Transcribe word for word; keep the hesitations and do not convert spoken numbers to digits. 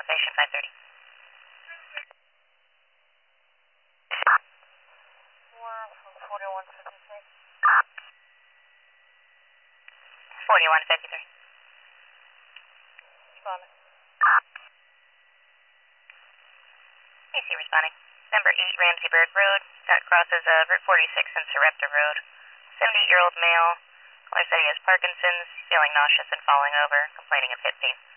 location five thirty. forty-one fifty-three. forty-one fifty-three. Responding. A C responding. Number eight Ramsey Bird Road. That crosses uh, Route forty-six and Sarepta Road. seventy-eight-year-old male. Caller said he has Parkinson's, feeling nauseous and falling over, complaining of hip pain.